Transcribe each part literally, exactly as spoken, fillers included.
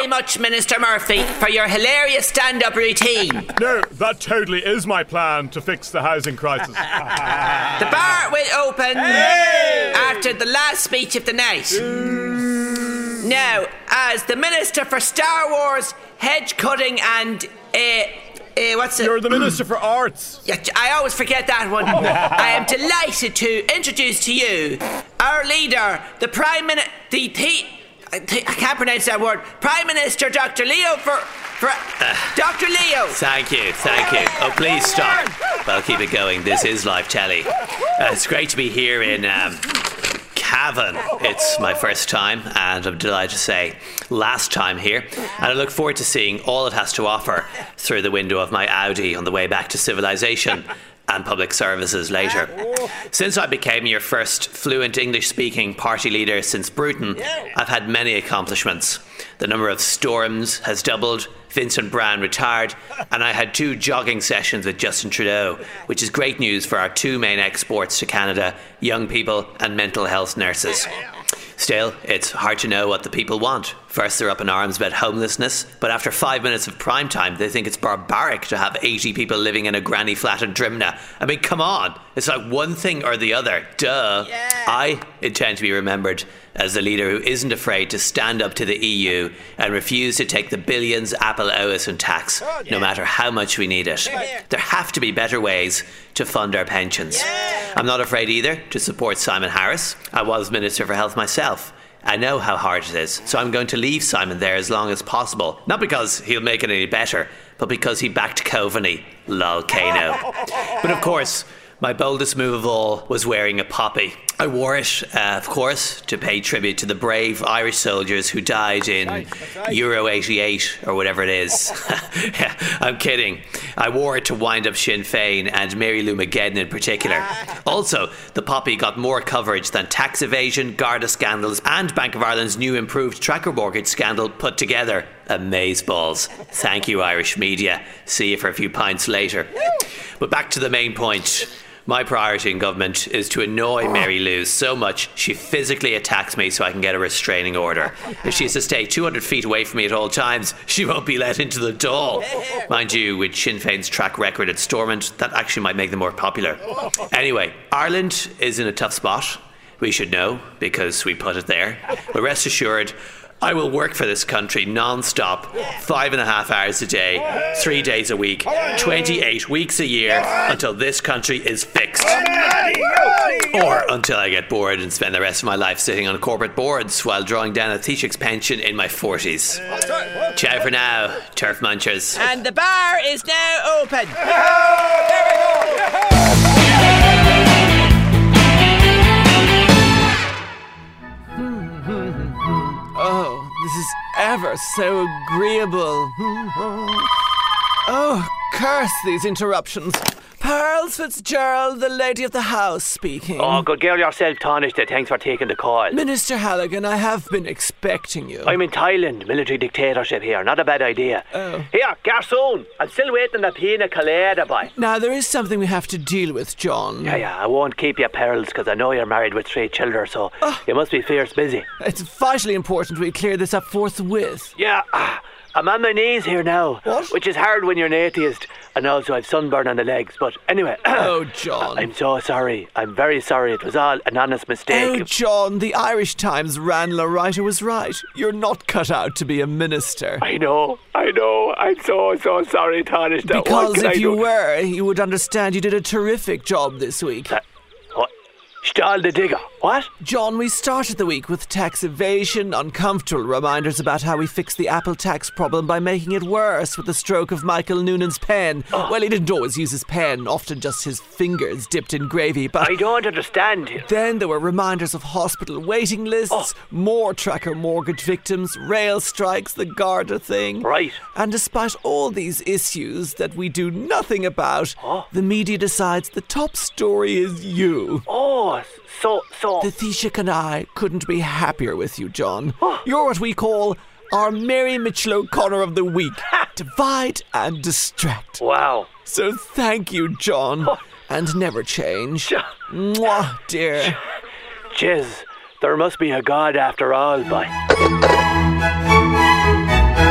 very much, Minister Murphy, for your hilarious stand-up routine. No, that totally is my plan to fix the housing crisis. The bar will open hey! after the last speech of the night. Now, as the Minister for Star Wars, hedge cutting and... Uh, Uh, what's it? You're the Minister for Arts. Yeah, I always forget that one. I am delighted to introduce to you our leader, the Prime Minister, the, the I, I can't pronounce that word, Prime Minister Doctor Leo for, for uh, Doctor Leo. Thank you, thank you. Oh, please stop. Well, keep it going. This is live telly. Uh, it's great to be here in um, Cavan. It's my first time, and I'm delighted to say last time here, and I look forward to seeing all it has to offer through the window of my Audi on the way back to civilization and public services later. Since I became your first fluent English-speaking party leader since Bruton, I've had many accomplishments. The number of storms has doubled, Vincent Browne retired, and I had two jogging sessions with Justin Trudeau, which is great news for our two main exports to Canada, young people and mental health nurses. Still, it's hard to know what the people want. First they're up in arms about homelessness, but after five minutes of prime time they think it's barbaric to have eighty people living in a granny flat in Drimna. I mean, come on, it's like one thing or the other, duh. Yeah. I intend to be remembered as the leader who isn't afraid to stand up to the E U and refuse to take the billions Apple owe us in tax, oh, yeah. no matter how much we need it. Yeah. There have to be better ways to fund our pensions. Yeah. I'm not afraid either to support Simon Harris. I was Minister for Health myself. I know how hard it is, so I'm going to leave Simon there as long as possible. Not because he'll make it any better, but because he backed Coveney. Lol, Kano. But of course, my boldest move of all was wearing a poppy. I wore it, uh, of course, to pay tribute to the brave Irish soldiers who died in right, right. Euro eighty-eight or whatever it is. Yeah, I'm kidding. I wore it to wind up Sinn Féin and Mary Lou McGeddon in particular. Also, the poppy got more coverage than tax evasion, Garda scandals and Bank of Ireland's new improved tracker mortgage scandal put together. Amazeballs. Thank you, Irish media. See you for a few pints later. But back to the main point. My priority in government is to annoy Mary Lou so much she physically attacks me so I can get a restraining order. If she has to stay two hundred feet away from me at all times, she won't be let into the Dáil. Mind you, with Sinn Féin's track record at Stormont, that actually might make them more popular. Anyway, Ireland is in a tough spot. We should know, because we put it there. But rest assured, I will work for this country non-stop, five and a half hours a day, three days a week, twenty-eight weeks a year, until this country is fixed. Or until I get bored and spend the rest of my life sitting on corporate boards while drawing down a Taoiseach's pension in my forties. Ciao for now, turf munchers. And the bar is now open. Oh, this is ever so agreeable. Oh, curse these interruptions. Pearls Fitzgerald, the lady of the house, speaking. Oh, good girl yourself, Taoiseach. Thanks for taking the call. Minister Halligan, I have been expecting you. I'm in Thailand, military dictatorship here. Not a bad idea. Oh. Here, garçon. I'm still waiting the pina colada, boy. Now, there is something we have to deal with, John. Yeah, yeah, I won't keep you, Pearls, because I know you're married with three children, so oh. you must be fierce busy. It's vitally important we clear this up forthwith. Yeah, I'm on my knees here now. What? Which is hard when you're an atheist, and also I've sunburn on the legs. But anyway. Oh, John. I'm so sorry. I'm very sorry. It was all an honest mistake. Oh, John, the Irish Times Ranelagh writer was right. You're not cut out to be a minister. I know. I know. I'm so, so sorry, Taoiseach. Because if I you do? were, you would understand you did a terrific job this week. Uh, what? Stall the digger. What? John, we started the week with tax evasion, uncomfortable reminders about how we fixed the Apple tax problem by making it worse with the stroke of Michael Noonan's pen. Oh. Well, he didn't always use his pen, often just his fingers dipped in gravy, but... I don't understand. Then there were reminders of hospital waiting lists, Oh. more tracker mortgage victims, rail strikes, the Garda thing. Right. And despite all these issues that we do nothing about, Oh. the media decides the top story is you. Oh, so, so... The Taoiseach and I couldn't be happier with you, John. Oh. You're what we call our Mary Mitchell O'Connor of the week. Divide and distract. Wow. So thank you, John. Oh. And never change. Ja- Mwah, dear. Jeez, there must be a God after all, boy.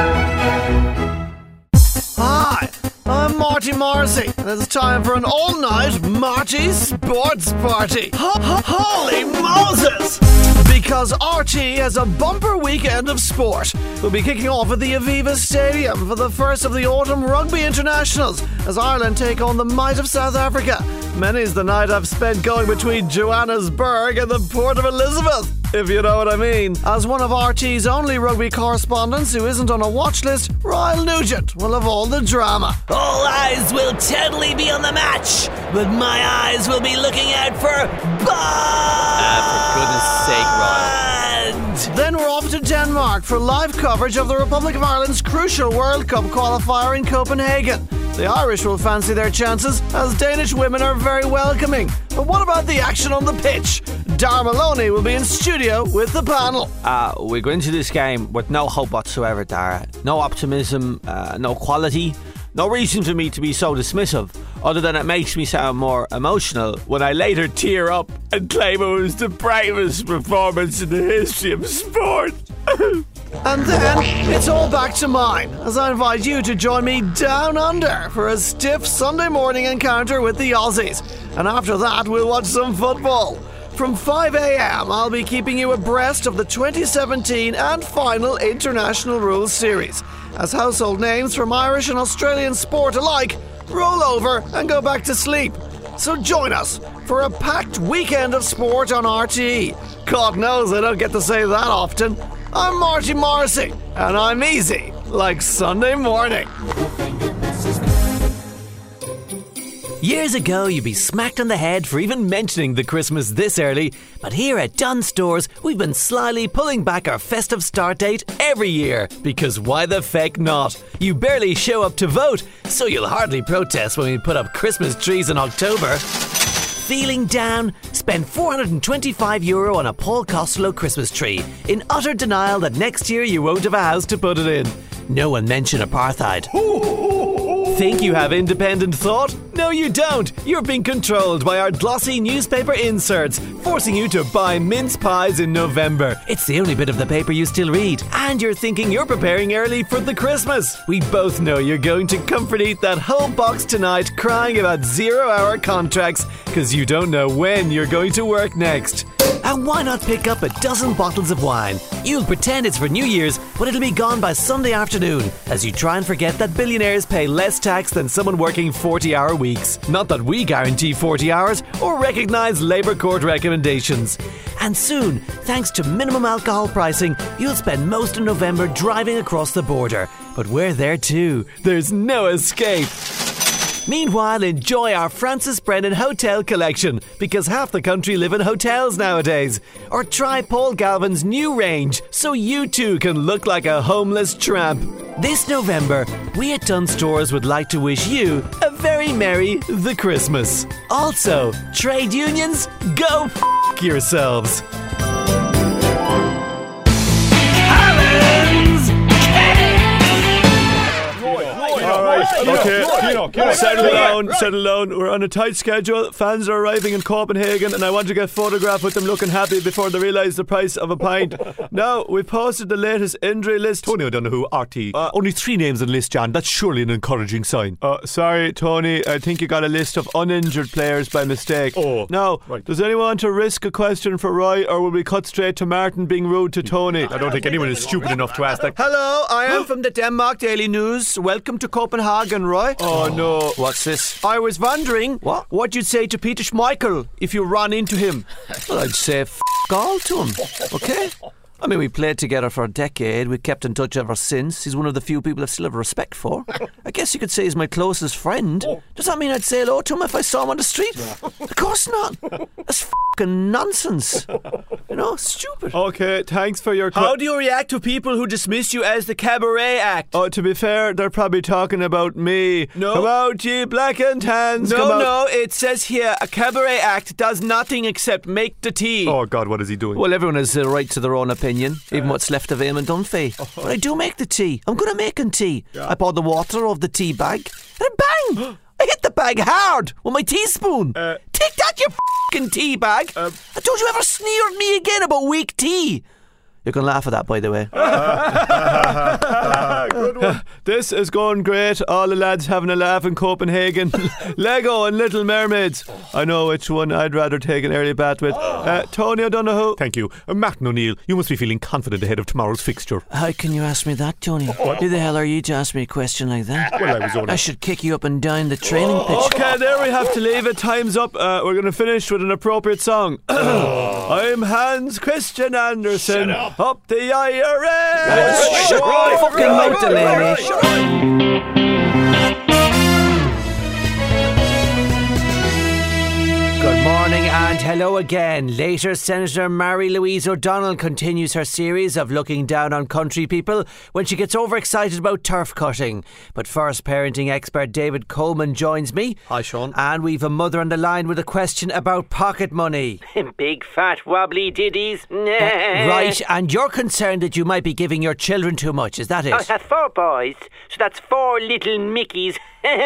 Marty Morrissey, and it's time for an all-night Marty Sports Party. Ho- ho- Holy Moses! Because R T has a bumper weekend of sport. We'll be kicking off at the Aviva Stadium for the first of the Autumn Rugby Internationals as Ireland take on the might of South Africa. Many's the night I've spent going between Johannesburg and the Port of Elizabeth, if you know what I mean. As one of R T's only rugby correspondents who isn't on a watch list, Ryle Nugent will have all the drama. All eyes will totally be on the match, but my eyes will be looking out for Bond! Uh, for goodness sake, Ryle. Then we're off to Denmark for live coverage of the Republic of Ireland's crucial World Cup qualifier in Copenhagen. The Irish will fancy their chances, as Danish women are very welcoming. But what about the action on the pitch? Dar Maloney will be in studio with the panel. Uh, we go into this game with no hope whatsoever, Dara. No optimism, uh, no quality. No reason for me to be so dismissive, other than it makes me sound more emotional when I later tear up and claim it was the bravest performance in the history of sport. And then it's all back to mine, as I invite you to join me down under for a stiff Sunday morning encounter with the Aussies. And after that, we'll watch some football. From five a.m, I'll be keeping you abreast of the twenty seventeen and final International Rules Series, as household names from Irish and Australian sport alike roll over and go back to sleep. So join us for a packed weekend of sport on R T E. God knows I don't get to say that often. I'm Marty Morrissey, and I'm easy like Sunday morning. Years ago, you'd be smacked on the head for even mentioning the Christmas this early, but here at Dunnes Stores, we've been slyly pulling back our festive start date every year. Because why the feck not? You barely show up to vote, so you'll hardly protest when we put up Christmas trees in October. Feeling down? Spend four hundred twenty-five euro on a Paul Costello Christmas tree, in utter denial that next year you won't have a house to put it in. No one mention apartheid. Think you have independent thought? No, you don't. You're being controlled by our glossy newspaper inserts, forcing you to buy mince pies in November. It's the only bit of the paper you still read. And you're thinking you're preparing early for the Christmas. We both know you're going to comfort eat that whole box tonight, crying about zero-hour contracts, because you don't know when you're going to work next. And why not pick up a dozen bottles of wine? You'll pretend it's for New Year's, but it'll be gone by Sunday afternoon, as you try and forget that billionaires pay less tax than someone working forty-hour weeks. Not that we guarantee forty hours or recognise Labour Court recommendations. And soon, thanks to minimum alcohol pricing, you'll spend most of November driving across the border. But we're there too. There's no escape. Meanwhile, enjoy our Francis Brennan Hotel Collection, because half the country live in hotels nowadays. Or try Paul Galvin's new range, so you too can look like a homeless tramp. This November, we at Dunnes Stores would like to wish you a very merry the Christmas. Also, trade unions, go f*** yourselves. Okay, Kino, Kino, Settle down, settle down. We're on a tight schedule. Fans are arriving in Copenhagen, and I want to get photographed with them looking happy before they realise the price of a pint. Now, we've posted the latest injury list. Tony O'Donoghue, R T. Uh, Only three names on the list, John. That's surely an encouraging sign. Uh, sorry, Tony. I think you got a list of uninjured players by mistake. Oh, now, right. Does anyone want to risk a question for Roy, or will we cut straight to Martin being rude to Tony? I don't think anyone is stupid enough to ask that. Hello, I am from the Denmark Daily News. Welcome to Copenhagen, Roy. Oh, no. What's this? I was wondering What? what you'd say to Peter Schmeichel if you ran into him. Well, I'd say f*** all to him, okay? I mean, we played together for a decade. We kept in touch ever since. He's one of the few people I still have respect for. I guess you could say he's my closest friend. Does that mean I'd say hello to him if I saw him on the street? Of course not. That's f***ing nonsense. You know, stupid. Okay, thanks for your... How do you react to people who dismiss you as the cabaret act? Oh, to be fair, they're probably talking about me. No. Come out, ye black and tans. No, Come out. no, it says here, a cabaret act does nothing except make the tea. Oh, God, what is he doing? Well, everyone has the right to their own opinion, even what's left of him and Dunphy. But I do make the tea. I'm good at making tea. I pour the water over the tea bag, and bang! I hit the bag hard with my teaspoon. Uh, Take that, you f***ing tea bag. Uh, and don't you ever sneer at me again about weak tea. You can laugh at that, by the way. Good one. This is going great. All the lads having a laugh in Copenhagen. Lego and Little Mermaids. I know which one I'd rather take an early bath with. Uh, Tony O'Donoghue. Thank you. Uh, Martin O'Neill, you must be feeling confident ahead of tomorrow's fixture. How can you ask me that, Tony? Who the hell are you to ask me a question like that? Well, I was only... I should kick you up and down the training pitch. Okay, there we have to leave it. Time's up. Uh, we're going to finish with an appropriate song. I'm Hans Christian Andersen. Up. up the I R S. Shut up, fucking mouth, Delaney. Good morning and hello again. Later, Senator Mary-Louise O'Donnell continues her series of looking down on country people when she gets overexcited about turf cutting. But first, parenting expert David Coleman joins me. Hi, Sean. And we've a mother on the line with a question about pocket money. Big fat wobbly ditties. Uh, right, and you're concerned that you might be giving your children too much, is that it? I have four boys, so that's four little Mickeys.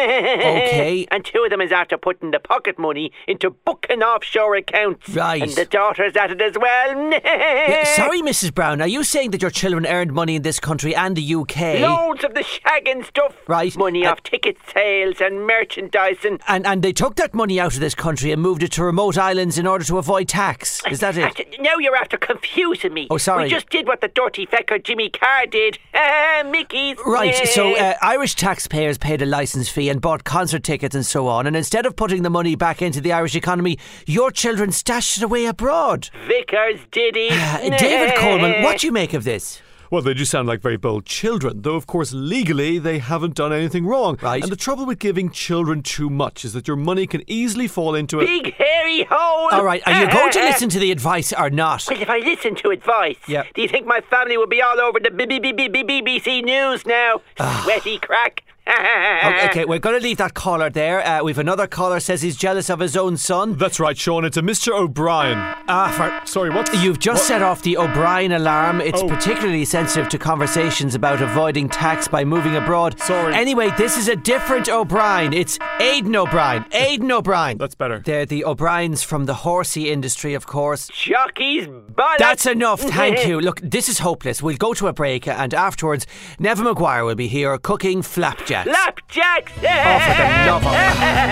Okay. And two of them is after putting the pocket money into booking offshore accounts. Right. And the daughter's at it as well. Yeah, sorry, Missus Brown, are you saying that your children earned money in this country and the U K? Loads of the shagging stuff. Right. Money Uh, off ticket sales and merchandising. And and they took that money out of this country and moved it to remote islands in order to avoid tax. Is that it? Now you're after confusing me. Oh, sorry. We just did what the dirty fecker Jimmy Carr did. Mickey's. Right, so uh, Irish taxpayers paid a licence fee and bought concert tickets and so on, and instead of putting the money back into the Irish economy, your children stashed it away abroad. Vickers did it. Uh, David Coleman, what do you make of this? Well, they do sound like very bold children, though of course legally they haven't done anything wrong. Right. And the trouble with giving children too much is that your money can easily fall into a... Big hairy hole. All right, are you going to listen to the advice or not? Well, if I listen to advice, Yep. do you think my family would be all over the B B B B B B B C News now? Sweaty crack. Okay, okay, we're going to leave that caller there. Uh, we've another caller says he's jealous of his own son. That's right, Sean. It's a Mister O'Brien. Ah, for Sorry, what? You've just What? set off the O'Brien alarm. It's Oh. particularly sensitive to conversations about avoiding tax by moving abroad. Sorry. Anyway, this is a different O'Brien. It's Aidan O'Brien. Aidan O'Brien. That's better. They're the O'Briens from the horsey industry, of course. Jockey's bollocks. That's enough, thank you. Look, this is hopeless. We'll go to a break and afterwards, Neville Maguire will be here cooking flapjacks. Flapjacks. Oh, for the love of...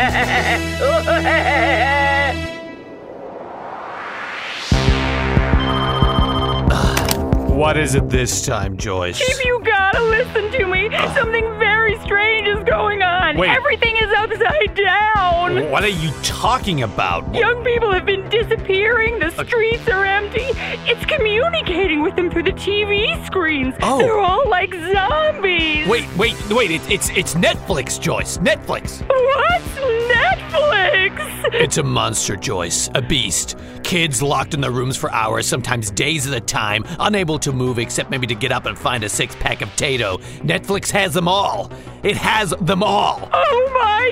What is it this time, Joyce? Chief, you gotta listen to me. Something very strange is going on. Wait. Everything is upside down. What are you talking about? Young people have been disappearing. The streets are empty. It's communicating with them through the T V screens. Oh. They're all like zombies. Wait, wait, wait, it, it's it's Netflix, Joyce. Netflix. What's Netflix? It's a monster, Joyce. A beast. Kids locked in their rooms for hours, sometimes days at a time, unable to move except maybe to get up and find a six-pack of Tato. Netflix has them all. It has them all. Oh my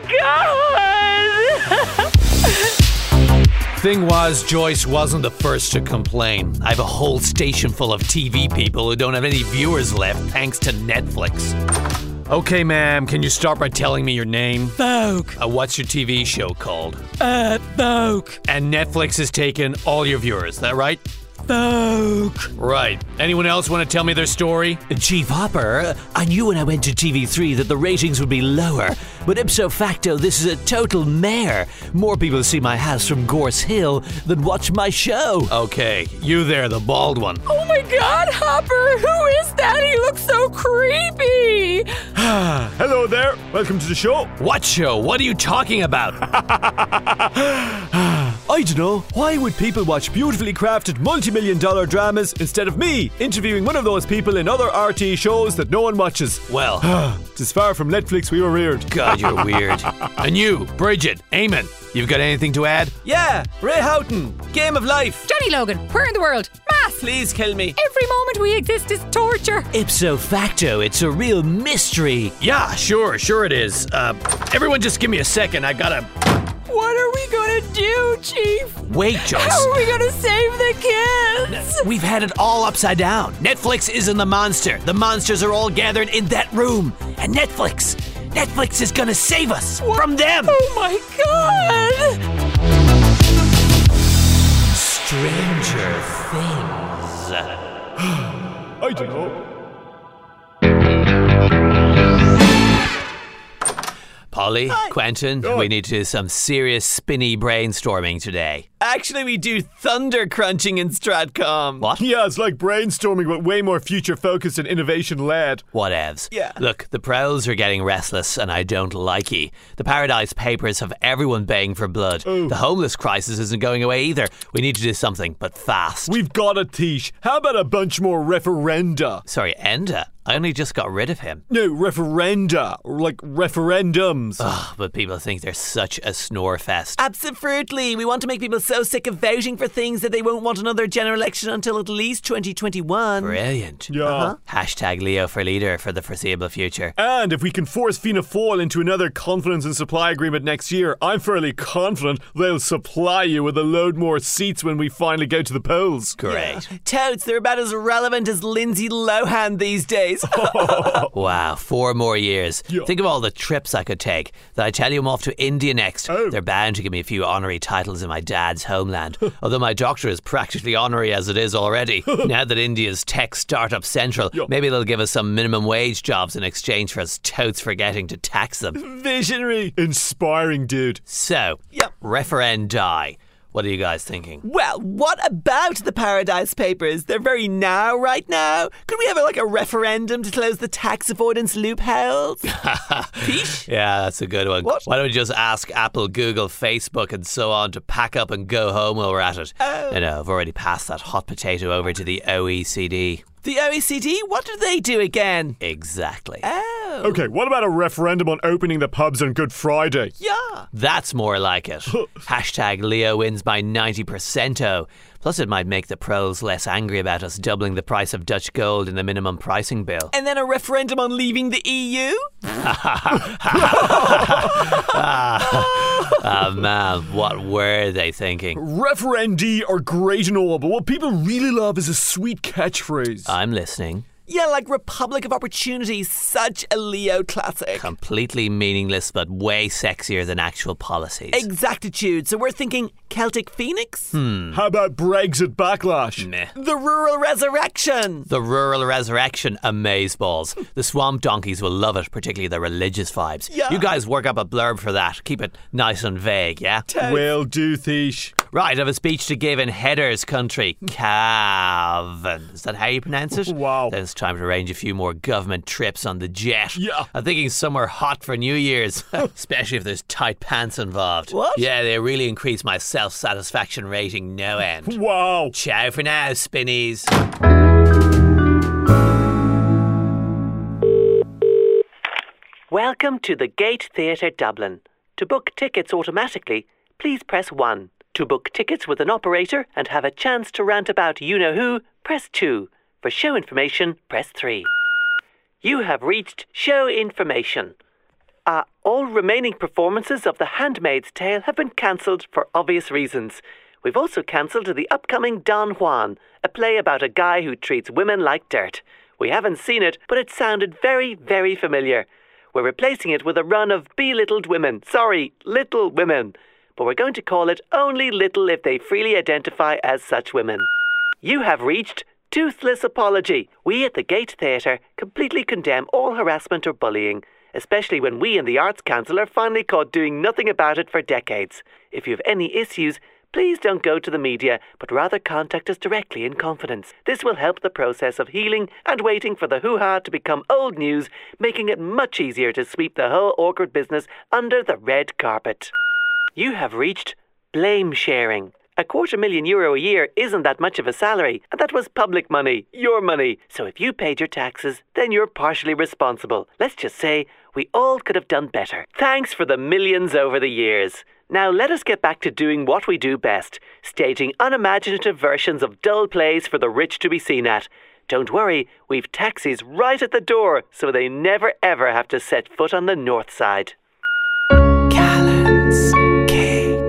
god! Thing was, Joyce wasn't the first to complain. I have a whole station full of T V people who don't have any viewers left thanks to Netflix. Okay, ma'am, can you start by telling me your name? Vogue. Uh, what's your T V show called? Uh, Vogue. And Netflix has taken all your viewers, is that right? Vogue. Right. Anyone else want to tell me their story? Chief Hopper, I knew when I went to T V three that the ratings would be lower, but ipso facto this is a total mare. More people see my house from Gorse Hill than watch my show. Okay, you there, the bald one. Oh my god, Hopper! Who is that? He looks so creepy! Hello there. Welcome to the show. What show? What are you talking about? I don't know. Why would people watch beautifully crafted multi-million dollar dramas instead of me interviewing one of those people in other R T shows that no one watches? Well, It's as far from Netflix we were reared. God, you're weird. And you, Bridget, Eamon, you've got anything to add? Yeah, Ray Houghton, Game of Life. Johnny Logan, where in the world? Mass! Please kill me. Every moment we exist is torture. Ipso facto, it's a real mystery. Yeah, sure, sure it is. Uh, everyone just give me a second, I gotta... What are we gonna do, Chief? Wait, Joyce. How are we gonna save the kids? We've had it all upside down. Netflix isn't the monster. The monsters are all gathered in that room. And Netflix, Netflix is gonna save us from them. Oh my god! Stranger Things. I don't know. Polly, Quentin, we need to do some serious spinny brainstorming today. Actually, we do thunder crunching in Stratcom. What? Yeah, it's like brainstorming, but way more future-focused and innovation-led. Whatevs. Yeah. Look, the prowls are getting restless and I don't like ye. The Paradise Papers have everyone baying for blood. Oh. The homeless crisis isn't going away either. We need to do something, but fast. We've got a Tish. How about a bunch more referenda? Sorry, Enda. I only just got rid of him. No, referenda. Or like referendums. Ugh, but people think they're such a snore fest. Absolutely. We want to make people so sick of voting for things that they won't want another general election until at least twenty twenty-one. Brilliant. Yeah. Uh-huh. Hashtag Leo for leader for the foreseeable future. And if we can force Fianna Fáil into another confidence and supply agreement next year, I'm fairly confident they'll supply you with a load more seats when we finally go to the polls. Great. Totes, they're about as relevant as Lindsay Lohan these days. Wow, four more years. Yeah. Think of all the trips I could take. Did I tell you I'm off to India next? Oh. They're bound to give me a few honorary titles in my dad's homeland. Although my doctor is practically honorary as it is already. Now that India's tech startup central, Yeah. maybe they'll give us some minimum wage jobs in exchange for us totes forgetting to tax them. Visionary. Inspiring, dude. So, Yep. referendi. What are you guys thinking? Well, what about the Paradise Papers? They're very now right now. Could we have like a referendum to close the tax avoidance loopholes? Peace? Yeah, that's a good one. What? Why don't we just ask Apple, Google, Facebook, and so on to pack up and go home while we're at it? Oh. I know, I've already passed that hot potato over to the O E C D. The O E C D? What did they do again? Exactly. Oh. Okay, what about a referendum on opening the pubs on Good Friday? Yeah. That's more like it. Hashtag Leo wins by ninety percento. Plus, it might make the pros less angry about us doubling the price of Dutch gold in the minimum pricing bill. And then a referendum on leaving the E U? Ah, man, what were they thinking? Referendi are great and all, but what people really love is a sweet catchphrase. I'm listening. Yeah, like Republic of Opportunity, such a Leo classic. Completely meaningless, but way sexier than actual policies. Exactitude. So we're thinking Celtic Phoenix? Hmm. How about Brexit backlash? Meh. The Rural Resurrection. The rural resurrection, amazeballs. The swamp donkeys will love it, particularly the religious vibes. Yeah. You guys work up a blurb for that. Keep it nice and vague, yeah? Will do, Thish. Right, I have a speech to give in Headers country. Cavan. Is that how you pronounce it? Wow. Then it's time to arrange a few more government trips on the jet. Yeah. I'm thinking somewhere hot for New Year's, especially if there's tight pants involved. What? Yeah, they really increase my self-satisfaction rating no end. Wow. Ciao for now, spinnies. Welcome to the Gate Theatre Dublin. To book tickets automatically, please press one. To book tickets with an operator and have a chance to rant about you-know-who, press two. For show information, press three. You have reached show information. Uh, all remaining performances of The Handmaid's Tale have been cancelled for obvious reasons. We've also cancelled the upcoming Don Juan, a play about a guy who treats women like dirt. We haven't seen it, but it sounded very, very familiar. We're replacing it with a run of belittled women. Sorry, little women. But we're going to call it only little if they freely identify as such women. You have reached Toothless Apology. We at the Gate Theatre completely condemn all harassment or bullying, especially when we in the Arts Council are finally caught doing nothing about it for decades. If you have any issues, please don't go to the media, but rather contact us directly in confidence. This will help the process of healing and waiting for the hoo-ha to become old news, making it much easier to sweep the whole awkward business under the red carpet. You have reached blame sharing. A quarter million euro a year isn't that much of a salary, and that was public money, your money. So if you paid your taxes, then you're partially responsible. Let's just say we all could have done better. Thanks for the millions over the years. Now let us get back to doing what we do best, staging unimaginative versions of dull plays for the rich to be seen at. Don't worry, we've taxis right at the door, so they never ever have to set foot on the north side. Callans. Cakes.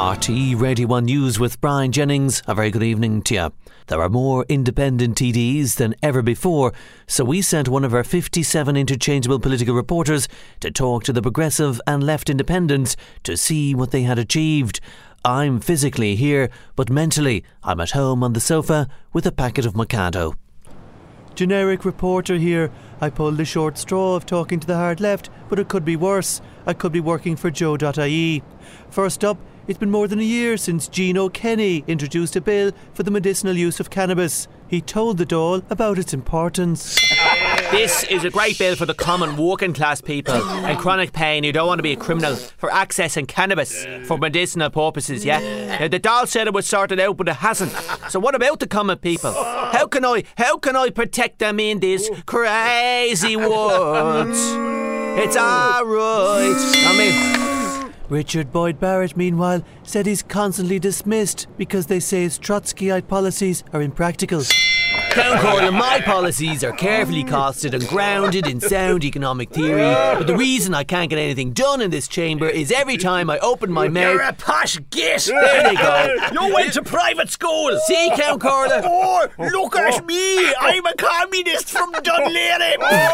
R T E Radio one News with Brian Jennings. A very good evening to you. There are more independent T Ds than ever before, so we sent one of our fifty-seven interchangeable political reporters to talk to the Progressive and Left Independents to see what they had achieved. I'm physically here, but mentally I'm at home on the sofa with a packet of Mikado. Generic reporter here. I pulled the short straw of talking to the hard left, but it could be worse. I could be working for Joe dot I E. First up, it's been more than a year since Gino Kenny introduced a bill for the medicinal use of cannabis. He told the Dáil about its importance. This is a great bill for the common working class people and chronic pain who don't want to be a criminal for accessing cannabis for medicinal purposes, yeah? Now, the Dáil said it would sort it out, but it hasn't. So what about the common people? How can I, how can I protect them in this crazy world? It's alright. I mean... Richard Boyd Barrett, meanwhile, said he's constantly dismissed because they say his Trotskyite policies are impractical. Count Corlin, my policies are carefully costed and grounded in sound economic theory, but the reason I can't get anything done in this chamber is every time I open my mouth... You're a posh git! There they go. You went to private school! See, Count Corlin? Oh, look at me! I'm a communist from Dunleary!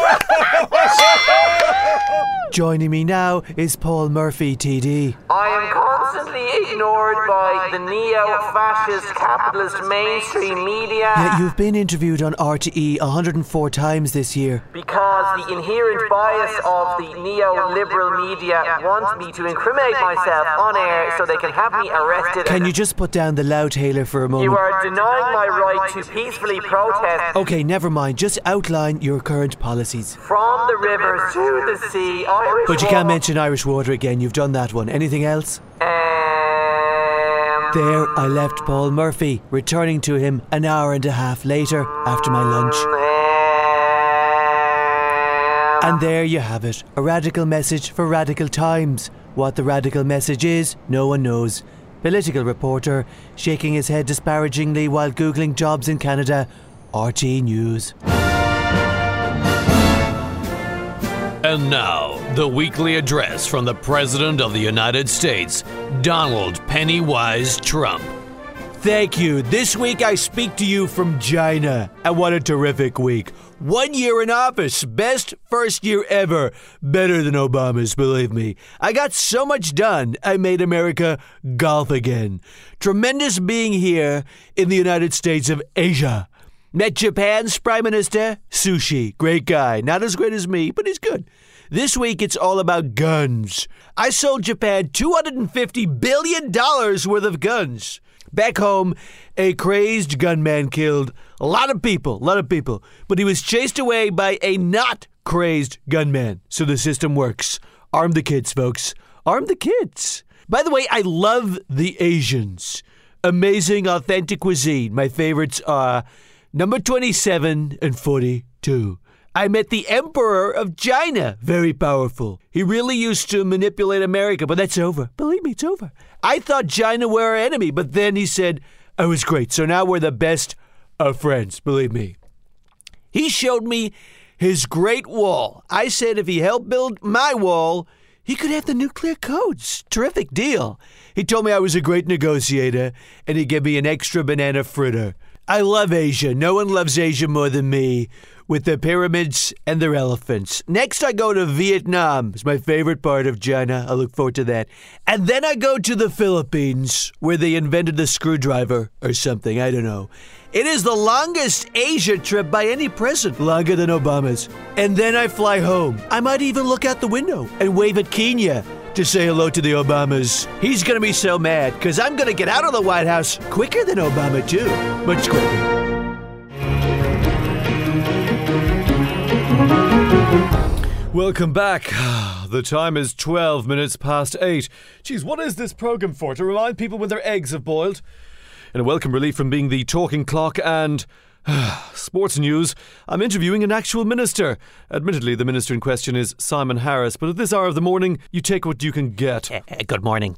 Joining me now is Paul Murphy, T D. I am constantly ignored by the neo-fascist capitalist mainstream media. Yet you've been interviewed on R T E one hundred four times this year. Because the inherent bias of the neoliberal media wants me to incriminate myself on air so they can have me arrested. Can you just put down the loudhailer for a moment? You are denying my right to peacefully protest. Okay, never mind. Just outline your current policies. From the rivers to the sea, Irish But you water. can't mention Irish water again. You've done that one. Anything else? Um, There I left Paul Murphy, returning to him an hour and a half later after my lunch. And there you have it, a radical message for radical times. What the radical message is, no one knows. Political reporter, shaking his head disparagingly while Googling jobs in Canada. R T E News. And now, the weekly address from the President of the United States, Donald Pennywise Trump. Thank you. This week I speak to you from China. And what a terrific week. One year in office. Best first year ever. Better than Obama's, believe me. I got so much done, I made America golf again. Tremendous being here in the United States of Asia. Met Japan's Prime Minister, Sushi. Great guy. Not as great as me, but he's good. This week it's all about guns. I sold Japan two hundred fifty billion dollars worth of guns. Back home, a crazed gunman killed a lot of people, a lot of people. But he was chased away by a not crazed gunman. So the system works. Arm the kids, folks. Arm the kids. By the way, I love the Asians. Amazing, authentic cuisine. My favorites are... Number twenty-seven and forty-two. I met the Emperor of China. Very powerful. He really used to manipulate America, but that's over. Believe me, it's over. I thought China were our enemy, but then he said, I was great. So now we're the best of friends, believe me. He showed me his Great Wall. I said if he helped build my wall, he could have the nuclear codes. Terrific deal. He told me I was a great negotiator, and he gave me an extra banana fritter. I love Asia. No one loves Asia more than me, with their pyramids and their elephants. Next, I go to Vietnam. It's my favorite part of China. I look forward to that. And then I go to the Philippines, where they invented the screwdriver or something. I don't know. It is the longest Asia trip by any president, longer than Obama's. And then I fly home. I might even look out the window and wave at Kenya to say hello to the Obamas. He's gonna be so mad, because I'm gonna get out of the White House quicker than Obama, too. Much quicker. Welcome back. The time is twelve minutes past eight. Geez, what is this programme for? To remind people when their eggs have boiled? And a welcome relief from being the talking clock and... sports news. I'm interviewing an actual minister. Admittedly, the minister in question is Simon Harris, but at this hour of the morning, you take what you can get. Uh, uh, good morning, Dabo.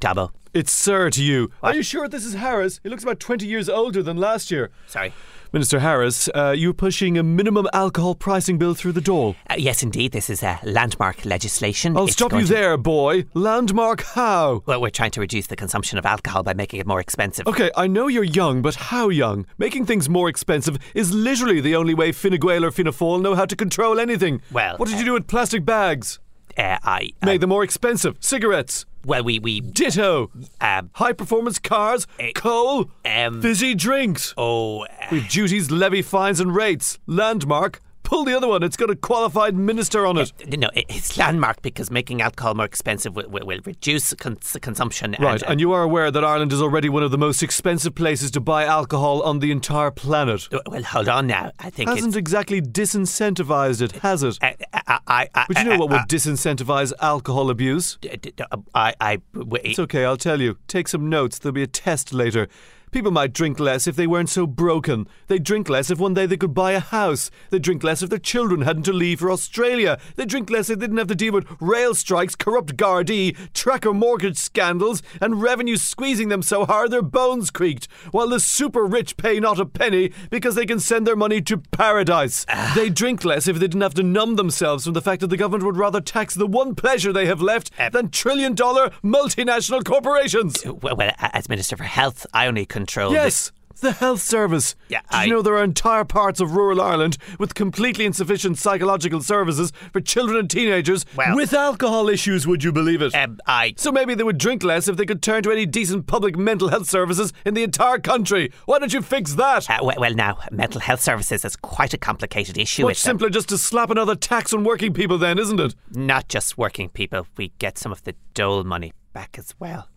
It's sir to you. What? Are you sure this is Harris? He looks about twenty years older than last year. Sorry. Minister Harris, uh, you pushing a minimum alcohol pricing bill through the Dáil? Uh, yes, indeed. This is uh, landmark legislation. I'll It's stop going you to- there, boy. Landmark how? Well, we're trying to reduce the consumption of alcohol by making it more expensive. Okay, I know you're young, but how young? Making things more expensive is literally the only way Fine Gael or Fianna Fáil know how to control anything. Well, what did uh, you do with plastic bags? Uh, I... Uh, Made them more expensive. Cigarettes. Well, we... we Ditto. Um, High-performance cars. uh, coal. um, Fizzy drinks. oh... Uh, With duties, levy fines and rates. Landmark. Pull the other one. It's got a qualified minister on it. uh, no, it- it's landmark because making alcohol more expensive will, will, will reduce cons- consumption. Right, and, uh, and you are aware that Ireland is already one of the most expensive places to buy alcohol on the entire planet. uh, well, hold on now. I think Hasn't it's... exactly disincentivized it, has it? Uh, I, I, I, But you know what uh, would disincentivise alcohol abuse? uh, d- d- uh, I, I, w- It's okay, I'll tell you. Take some notes. There'll be a test later. People might drink less if they weren't so broken. They'd drink less if one day they could buy a house. They'd drink less if their children hadn't to leave for Australia. They'd drink less if they didn't have to deal with rail strikes, corrupt Gardaí, tracker mortgage scandals, and revenue squeezing them so hard their bones creaked, while the super rich pay not a penny because they can send their money to paradise. They'd drink less if they didn't have to numb themselves from the fact that the government would rather tax the one pleasure they have left than trillion dollar multinational corporations. well, well, as Minister for Health, I only control... Yes, the health service. Yeah, Did I- you know there are entire parts of rural Ireland with completely insufficient psychological services for children and teenagers Well- with alcohol issues, would you believe it? Um, I... So maybe they would drink less if they could turn to any decent public mental health services in the entire country. Why don't you fix that? Uh, well, well, now, mental health services is quite a complicated issue. Much It's, um, simpler just to slap another tax on working people then, isn't it? not just working people. We get some of the dole money back as well.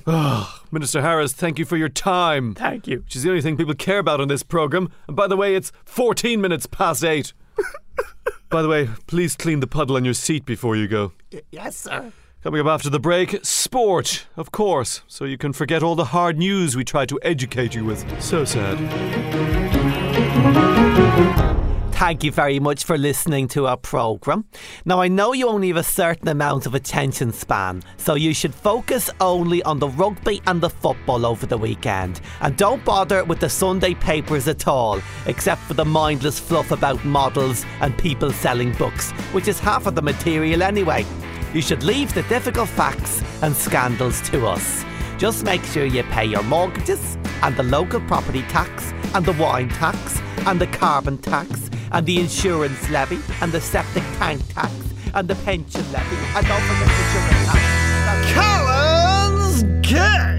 Minister Harris, thank you for your time. Thank you. Which is the only thing people care about on this programme. And by the way, it's fourteen minutes past eight. By the way, please clean the puddle on your seat before you go. Yes, sir. Coming up after the break, sport, of course, so you can forget all the hard news we tried to educate you with. So sad. Thank you very much for listening to our programme. Now, I know you only have a certain amount of attention span, so you should focus only on the rugby and the football over the weekend. And don't bother with the Sunday papers at all, except for the mindless fluff about models and people selling books, which is half of the material anyway. You should leave the difficult facts and scandals to us. Just make sure you pay your mortgages and the local property tax and the wine tax and the carbon tax and the insurance levy and the septic tank tax and the pension levy and don't forget the sugar tax. Callan's Gate!